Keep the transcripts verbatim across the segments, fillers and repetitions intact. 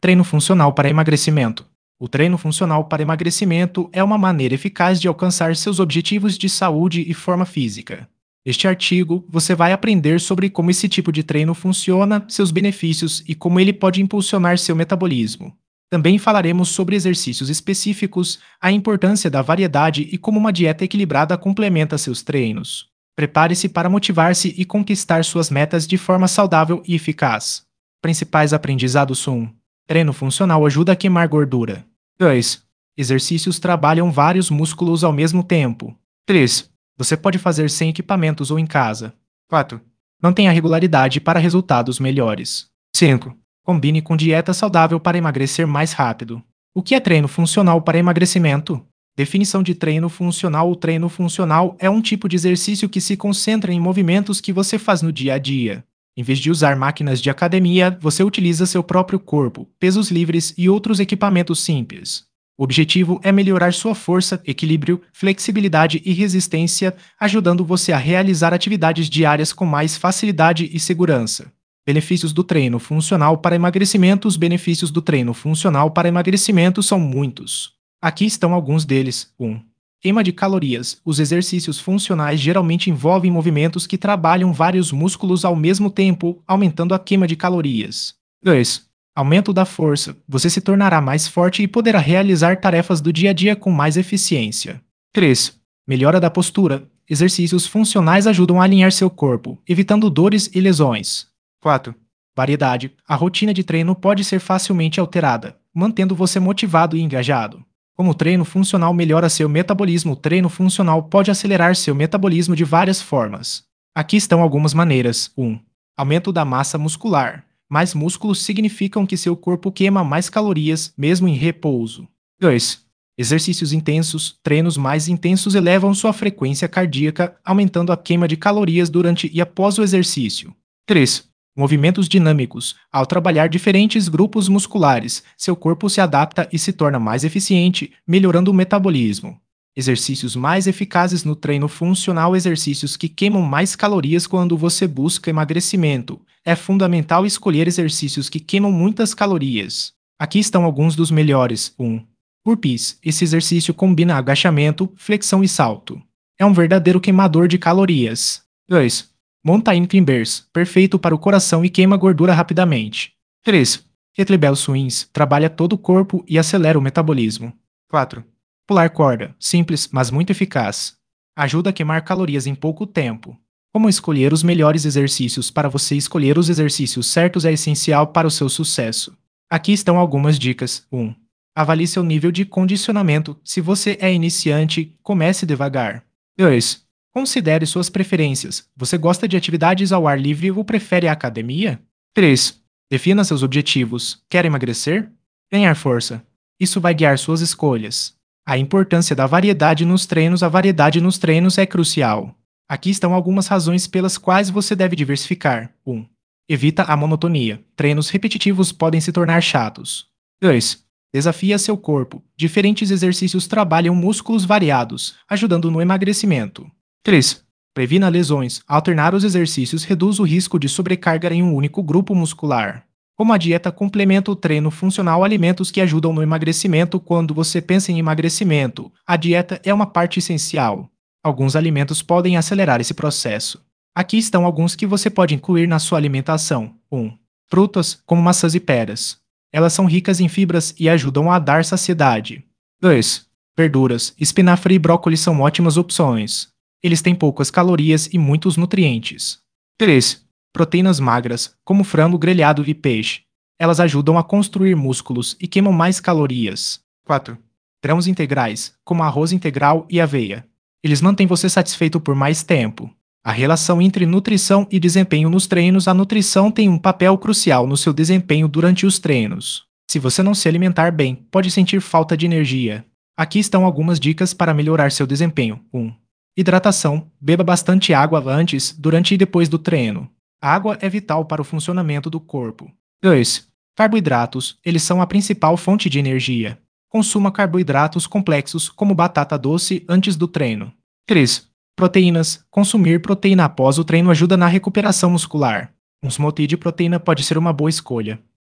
Treino funcional para emagrecimento. O treino funcional para emagrecimento é uma maneira eficaz de alcançar seus objetivos de saúde e forma física. Neste artigo, você vai aprender sobre como esse tipo de treino funciona, seus benefícios e como ele pode impulsionar seu metabolismo. Também falaremos sobre exercícios específicos, a importância da variedade e como uma dieta equilibrada complementa seus treinos. Prepare-se para motivar-se e conquistar suas metas de forma saudável e eficaz. Principais aprendizados: um. Treino funcional ajuda a queimar gordura. dois. Exercícios trabalham vários músculos ao mesmo tempo. três. Você pode fazer sem equipamentos ou em casa. quatro. Mantenha regularidade para resultados melhores. cinco. Combine com dieta saudável para emagrecer mais rápido. O que é treino funcional para emagrecimento? Definição de treino funcional: o treino funcional é um tipo de exercício que se concentra em movimentos que você faz no dia a dia. Em vez de usar máquinas de academia, você utiliza seu próprio corpo, pesos livres e outros equipamentos simples. O objetivo é melhorar sua força, equilíbrio, flexibilidade e resistência, ajudando você a realizar atividades diárias com mais facilidade e segurança. Benefícios do treino funcional para emagrecimento. Os benefícios do treino funcional para emagrecimento são muitos. Aqui estão alguns deles. um. Queima de calorias. Os exercícios funcionais geralmente envolvem movimentos que trabalham vários músculos ao mesmo tempo, aumentando a queima de calorias. dois. Aumento da força. Você se tornará mais forte e poderá realizar tarefas do dia a dia com mais eficiência. três. Melhora da postura. Exercícios funcionais ajudam a alinhar seu corpo, evitando dores e lesões. quatro. Variedade. A rotina de treino pode ser facilmente alterada, mantendo você motivado e engajado. Como o treino funcional melhora seu metabolismo, o treino funcional pode acelerar seu metabolismo de várias formas. Aqui estão algumas maneiras. um. Aumento da massa muscular. Mais músculos significam que seu corpo queima mais calorias, mesmo em repouso. dois. Exercícios intensos. Treinos mais intensos elevam sua frequência cardíaca, aumentando a queima de calorias durante e após o exercício. três. Movimentos dinâmicos. Ao trabalhar diferentes grupos musculares, seu corpo se adapta e se torna mais eficiente, melhorando o metabolismo. Exercícios mais eficazes no treino funcional. Exercícios que queimam mais calorias quando você busca emagrecimento. É fundamental escolher exercícios que queimam muitas calorias. Aqui estão alguns dos melhores. um. Burpees. Esse exercício combina agachamento, flexão e salto. É um verdadeiro queimador de calorias. dois. Mountain Climbers, perfeito para o coração e queima gordura rapidamente. três. Kettlebell Swings, trabalha todo o corpo e acelera o metabolismo. quatro. Pular corda, simples, mas muito eficaz. Ajuda a queimar calorias em pouco tempo. Como escolher os melhores exercícios? Para você escolher os exercícios certos é essencial para o seu sucesso. Aqui estão algumas dicas. um. Avalie seu nível de condicionamento. Se você é iniciante, comece devagar. dois. Considere suas preferências. Você gosta de atividades ao ar livre ou prefere a academia? três. Defina seus objetivos. Quer emagrecer? Ganhar força. Isso vai guiar suas escolhas. A importância da variedade nos treinos. A variedade nos treinos é crucial. Aqui estão algumas razões pelas quais você deve diversificar. um. Evita a monotonia. Treinos repetitivos podem se tornar chatos. dois. Desafia seu corpo. Diferentes exercícios trabalham músculos variados, ajudando no emagrecimento. três. Previna lesões. Alternar os exercícios reduz o risco de sobrecarga em um único grupo muscular. Como a dieta complementa o treino funcional. Alimentos que ajudam no emagrecimento. Quando você pensa em emagrecimento, a dieta é uma parte essencial. Alguns alimentos podem acelerar esse processo. Aqui estão alguns que você pode incluir na sua alimentação. um. Frutas, como maçãs e peras. Elas são ricas em fibras e ajudam a dar saciedade. dois. Verduras. Espinafre e brócolis são ótimas opções. Eles têm poucas calorias e muitos nutrientes. três. Proteínas magras, como frango grelhado e peixe. Elas ajudam a construir músculos e queimam mais calorias. quatro. Grãos integrais, como arroz integral e aveia. Eles mantêm você satisfeito por mais tempo. A relação entre nutrição e desempenho nos treinos. A nutrição tem um papel crucial no seu desempenho durante os treinos. Se você não se alimentar bem, pode sentir falta de energia. Aqui estão algumas dicas para melhorar seu desempenho. um. Hidratação. Beba bastante água antes, durante e depois do treino. A água é vital para o funcionamento do corpo. dois. Carboidratos. Eles são a principal fonte de energia. Consuma carboidratos complexos, como batata doce, antes do treino. três. Proteínas. Consumir proteína após o treino ajuda na recuperação muscular. Um smoothie de proteína pode ser uma boa escolha.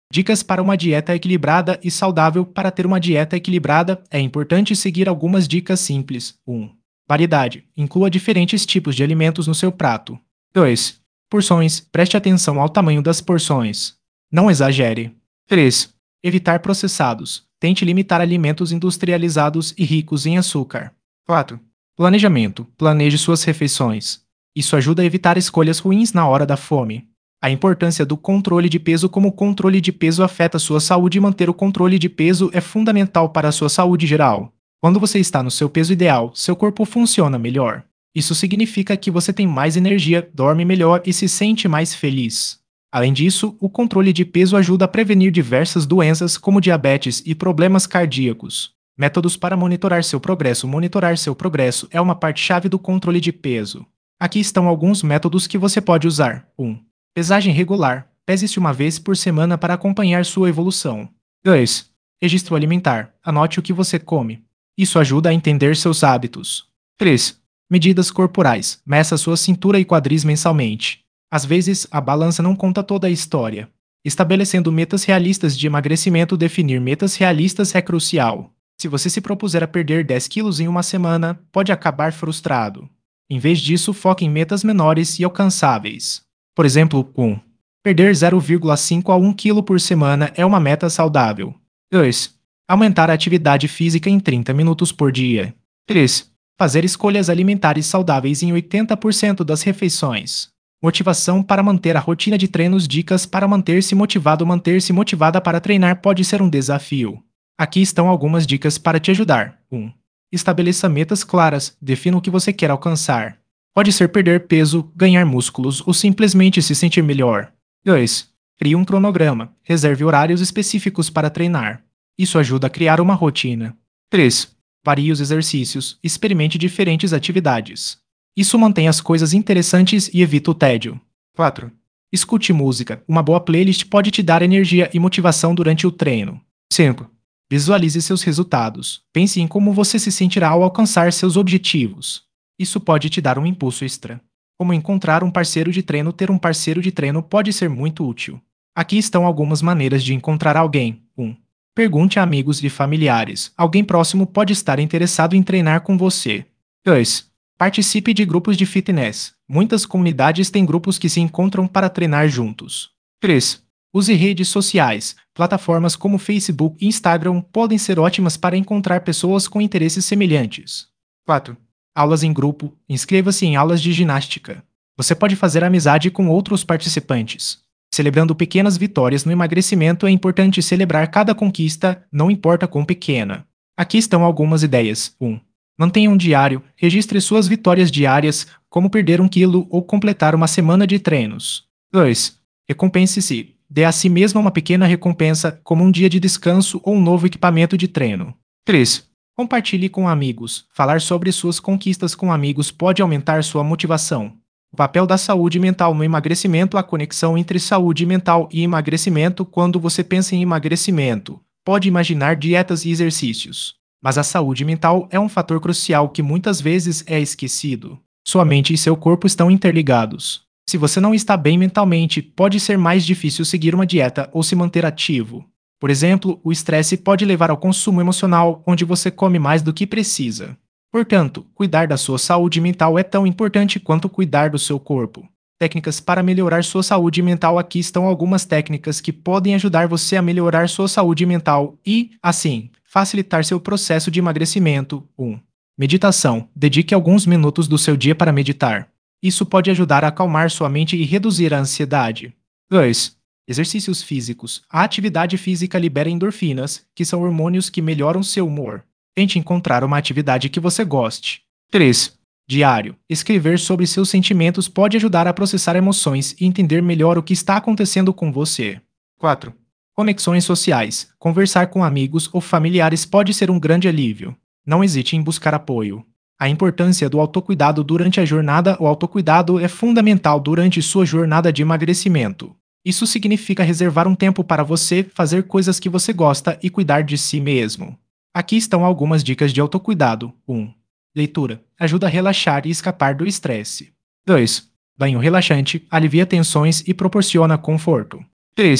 Dicas para uma dieta equilibrada e saudável. Para ter uma dieta equilibrada, é importante seguir algumas dicas simples. um. Variedade. Inclua diferentes tipos de alimentos no seu prato. dois. Porções. Preste atenção ao tamanho das porções. Não exagere. três. Evitar processados. Tente limitar alimentos industrializados e ricos em açúcar. quatro. Planejamento. Planeje suas refeições. Isso ajuda a evitar escolhas ruins na hora da fome. A importância do controle de peso. Como o controle de peso afeta sua saúde, manter o controle de peso é fundamental para a sua saúde geral. Quando você está no seu peso ideal, seu corpo funciona melhor. Isso significa que você tem mais energia, dorme melhor e se sente mais feliz. Além disso, o controle de peso ajuda a prevenir diversas doenças como diabetes e problemas cardíacos. Métodos para monitorar seu progresso. Monitorar seu progresso é uma parte-chave do controle de peso. Aqui estão alguns métodos que você pode usar. um. Pesagem regular. Pese-se uma vez por semana para acompanhar sua evolução. dois. Registro alimentar. Anote o que você come. Isso ajuda a entender seus hábitos. três. Medidas corporais. Meça sua cintura e quadris mensalmente. Às vezes, a balança não conta toda a história. Estabelecendo metas realistas de emagrecimento. Definir metas realistas é crucial. Se você se propuser a perder dez quilos em uma semana, pode acabar frustrado. Em vez disso, foque em metas menores e alcançáveis. Por exemplo, um. Perder zero vírgula cinco a um quilo por semana é uma meta saudável. dois. Aumentar a atividade física em trinta minutos por dia. três. Fazer escolhas alimentares saudáveis em oitenta por cento das refeições. Motivação para manter a rotina de treinos. Dicas para manter-se motivado. Manter-se motivada para treinar pode ser um desafio. Aqui estão algumas dicas para te ajudar. um. Estabeleça metas claras. Defina o que você quer alcançar. Pode ser perder peso, ganhar músculos ou simplesmente se sentir melhor. dois. Crie um cronograma. Reserve horários específicos para treinar. Isso ajuda a criar uma rotina. três. Varie os exercícios. Experimente diferentes atividades. Isso mantém as coisas interessantes e evita o tédio. quatro. Escute música. Uma boa playlist pode te dar energia e motivação durante o treino. cinco. Visualize seus resultados. Pense em como você se sentirá ao alcançar seus objetivos. Isso pode te dar um impulso extra. Como encontrar um parceiro de treino. Ter um parceiro de treino pode ser muito útil. Aqui estão algumas maneiras de encontrar alguém. um. Pergunte a amigos e familiares. Alguém próximo pode estar interessado em treinar com você. dois. Participe de grupos de fitness. Muitas comunidades têm grupos que se encontram para treinar juntos. três. Use redes sociais. Plataformas como Facebook e Instagram podem ser ótimas para encontrar pessoas com interesses semelhantes. quatro. Aulas em grupo. Inscreva-se em aulas de ginástica. Você pode fazer amizade com outros participantes. Celebrando pequenas vitórias no emagrecimento. É importante celebrar cada conquista, não importa quão pequena. Aqui estão algumas ideias. um. Mantenha um diário. Registre suas vitórias diárias, como perder um quilo ou completar uma semana de treinos. dois. Recompense-se. Dê a si mesmo uma pequena recompensa, como um dia de descanso ou um novo equipamento de treino. três. Compartilhe com amigos. Falar sobre suas conquistas com amigos pode aumentar sua motivação. O papel da saúde mental no emagrecimento. A conexão entre saúde mental e emagrecimento. Quando você pensa em emagrecimento, pode imaginar dietas e exercícios. Mas a saúde mental é um fator crucial que muitas vezes é esquecido. Sua mente e seu corpo estão interligados. Se você não está bem mentalmente, pode ser mais difícil seguir uma dieta ou se manter ativo. Por exemplo, o estresse pode levar ao consumo emocional, onde você come mais do que precisa. Portanto, cuidar da sua saúde mental é tão importante quanto cuidar do seu corpo. Técnicas para melhorar sua saúde mental. Aqui estão algumas técnicas que podem ajudar você a melhorar sua saúde mental e, assim, facilitar seu processo de emagrecimento. um. Meditação. Dedique alguns minutos do seu dia para meditar. Isso pode ajudar a acalmar sua mente e reduzir a ansiedade. dois. Exercícios físicos. A atividade física libera endorfinas, que são hormônios que melhoram seu humor. Tente encontrar uma atividade que você goste. três. Diário. Escrever sobre seus sentimentos pode ajudar a processar emoções e entender melhor o que está acontecendo com você. quatro. Conexões sociais. Conversar com amigos ou familiares pode ser um grande alívio. Não hesite em buscar apoio. A importância do autocuidado durante a jornada. O autocuidado é fundamental durante sua jornada de emagrecimento. Isso significa reservar um tempo para você, fazer coisas que você gosta e cuidar de si mesmo. Aqui estão algumas dicas de autocuidado. um. Leitura. Ajuda a relaxar e escapar do estresse. dois. Banho relaxante. Alivia tensões e proporciona conforto. três.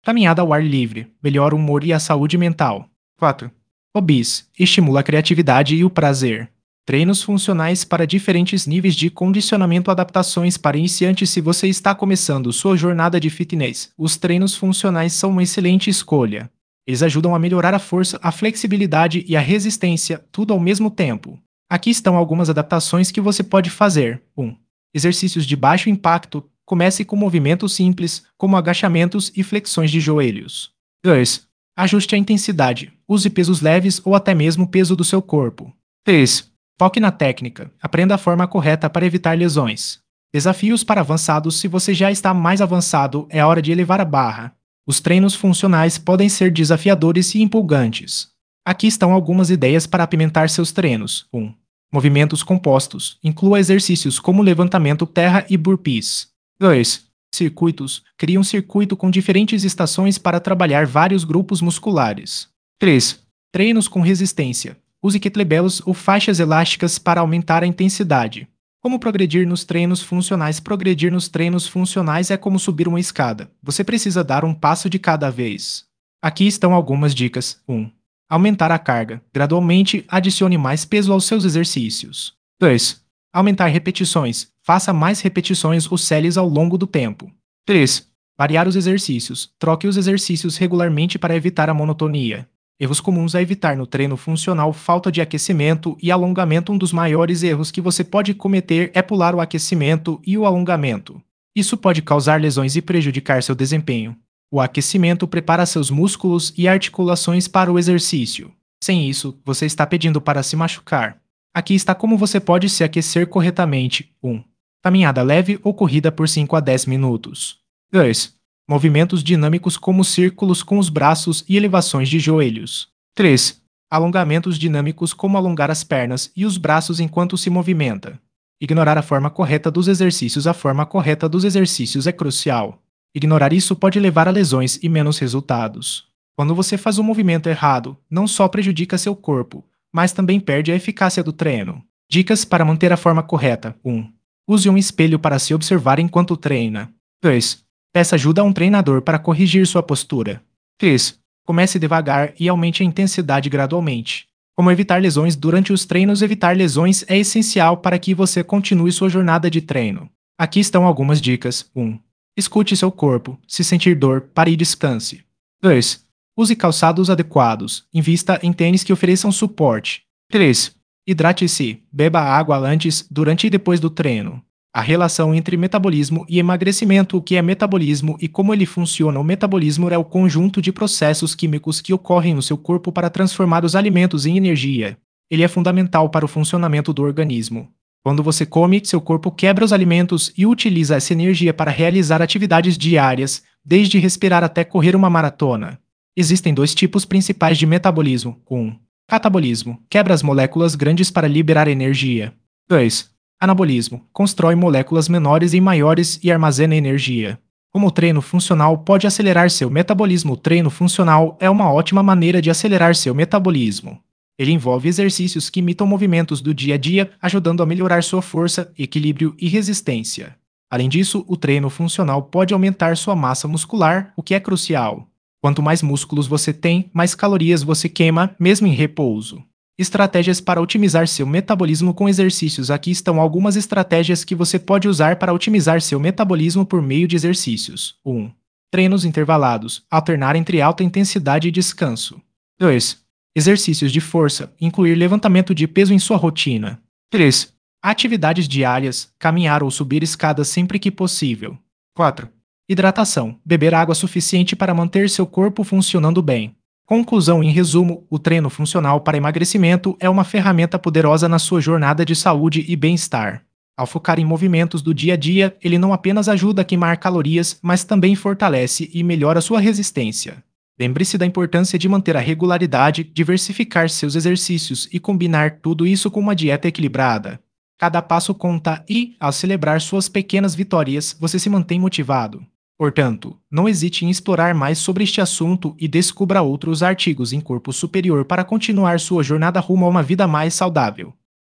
Caminhada ao ar livre, melhora o humor e a saúde mental. quatro. Hobbies, estimula a criatividade e o prazer. Treinos funcionais para diferentes níveis de condicionamento, adaptações para iniciantes. Se você está começando sua jornada de fitness, os treinos funcionais são uma excelente escolha. Eles ajudam a melhorar a força, a flexibilidade e a resistência, tudo ao mesmo tempo. Aqui estão algumas adaptações que você pode fazer. um. Exercícios de baixo impacto. Comece com movimentos simples, como agachamentos e flexões de joelhos. dois. Ajuste a intensidade. Use pesos leves ou até mesmo o peso do seu corpo. três. Foque na técnica. Aprenda a forma correta para evitar lesões. Desafios para avançados. Se você já está mais avançado, é hora de elevar a barra. Os treinos funcionais podem ser desafiadores e empolgantes. Aqui estão algumas ideias para apimentar seus treinos. um. Movimentos compostos. Inclua exercícios como levantamento terra e burpees. dois. Circuitos. Crie um circuito com diferentes estações para trabalhar vários grupos musculares. três. Treinos com resistência. Use kettlebells ou faixas elásticas para aumentar a intensidade. Como progredir nos treinos funcionais? Progredir nos treinos funcionais é como subir uma escada. Você precisa dar um passo de cada vez. Aqui estão algumas dicas. um. Aumentar a carga. Gradualmente, adicione mais peso aos seus exercícios. dois. Aumentar repetições. Faça mais repetições ou séries ao longo do tempo. três. Variar os exercícios. Troque os exercícios regularmente para evitar a monotonia. Erros comuns a evitar no treino funcional: falta de aquecimento e alongamento. Um dos maiores erros que você pode cometer é pular o aquecimento e o alongamento. Isso pode causar lesões e prejudicar seu desempenho. O aquecimento prepara seus músculos e articulações para o exercício. Sem isso, você está pedindo para se machucar. Aqui está como você pode se aquecer corretamente. um. Caminhada leve ou corrida por cinco a dez minutos. dois. Movimentos dinâmicos como círculos com os braços e elevações de joelhos. três. Alongamentos dinâmicos como alongar as pernas e os braços enquanto se movimenta. Ignorar a forma correta dos exercícios. A forma correta dos exercícios é crucial. Ignorar isso pode levar a lesões e menos resultados. Quando você faz um movimento errado, não só prejudica seu corpo, mas também perde a eficácia do treino. Dicas para manter a forma correta. um. Use um espelho para se observar enquanto treina. dois. Peça ajuda a um treinador para corrigir sua postura. três. Comece devagar e aumente a intensidade gradualmente. Como evitar lesões durante os treinos? Evitar lesões é essencial para que você continue sua jornada de treino. Aqui estão algumas dicas. um. Escute seu corpo. Se sentir dor, pare e descanse. dois. Use calçados adequados. Invista em tênis que ofereçam suporte. três. Hidrate-se. Beba água antes, durante e depois do treino. A relação entre metabolismo e emagrecimento. O que é metabolismo e como ele funciona? O metabolismo é o conjunto de processos químicos que ocorrem no seu corpo para transformar os alimentos em energia. Ele é fundamental para o funcionamento do organismo. Quando você come, seu corpo quebra os alimentos e utiliza essa energia para realizar atividades diárias, desde respirar até correr uma maratona. Existem dois tipos principais de metabolismo. um. Catabolismo. Quebra as moléculas grandes para liberar energia. dois. Anabolismo. Constrói moléculas menores em maiores e armazena energia. Como o treino funcional pode acelerar seu metabolismo? O treino funcional é uma ótima maneira de acelerar seu metabolismo. Ele envolve exercícios que imitam movimentos do dia a dia, ajudando a melhorar sua força, equilíbrio e resistência. Além disso, o treino funcional pode aumentar sua massa muscular, o que é crucial. Quanto mais músculos você tem, mais calorias você queima, mesmo em repouso. Estratégias para otimizar seu metabolismo com exercícios. Aqui estão algumas estratégias que você pode usar para otimizar seu metabolismo por meio de exercícios. um. Treinos intervalados. Alternar entre alta intensidade e descanso. dois. Exercícios de força. Incluir levantamento de peso em sua rotina. três. Atividades diárias. Caminhar ou subir escadas sempre que possível. quatro. Hidratação. Beber água suficiente para manter seu corpo funcionando bem. Conclusão: em resumo, o treino funcional para emagrecimento é uma ferramenta poderosa na sua jornada de saúde e bem-estar. Ao focar em movimentos do dia a dia, ele não apenas ajuda a queimar calorias, mas também fortalece e melhora sua resistência. Lembre-se da importância de manter a regularidade, diversificar seus exercícios e combinar tudo isso com uma dieta equilibrada. Cada passo conta e, ao celebrar suas pequenas vitórias, você se mantém motivado. Portanto, não hesite em explorar mais sobre este assunto e descubra outros artigos em corpo superior para continuar sua jornada rumo a uma vida mais saudável.